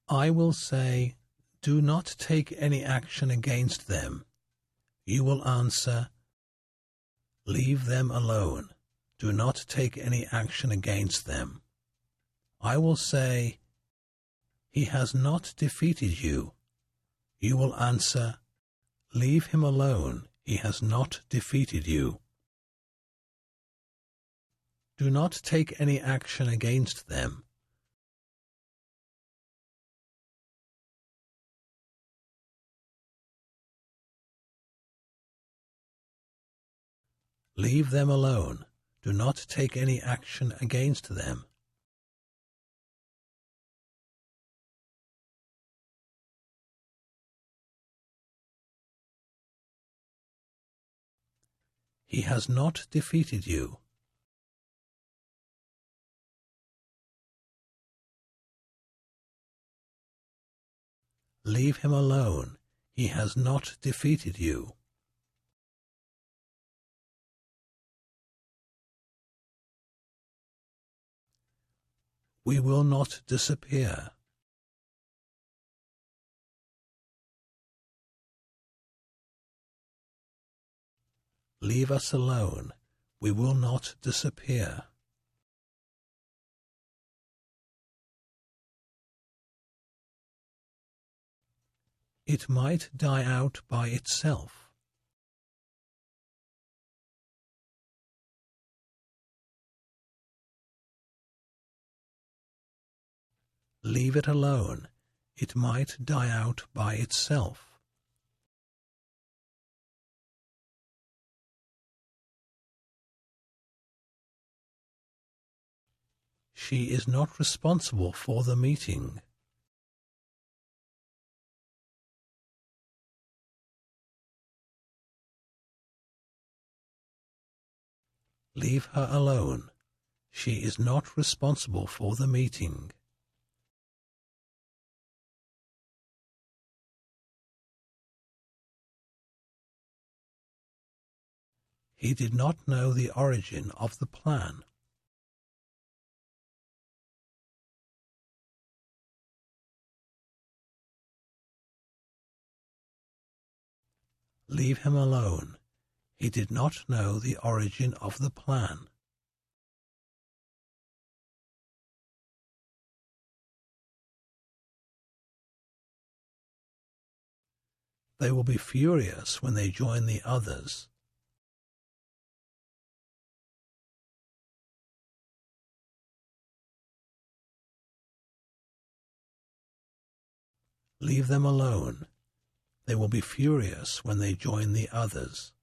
I will say, do not take any action against them. You will answer, leave them alone. Do not take any action against them. I will say, he has not defeated you. You will answer, leave him alone. He has not defeated you. Do not take any action against them. Leave them alone. Do not take any action against them. He has not defeated you. Leave him alone. He has not defeated you. We will not disappear. Leave us alone. We will not disappear. It might die out by itself. Leave it alone. It might die out by itself. She is not responsible for the meeting. Leave her alone. She is not responsible for the meeting. He did not know the origin of the plan. Leave him alone. He did not know the origin of the plan. They will be furious when they join the others. Leave them alone. They will be furious when they join the others.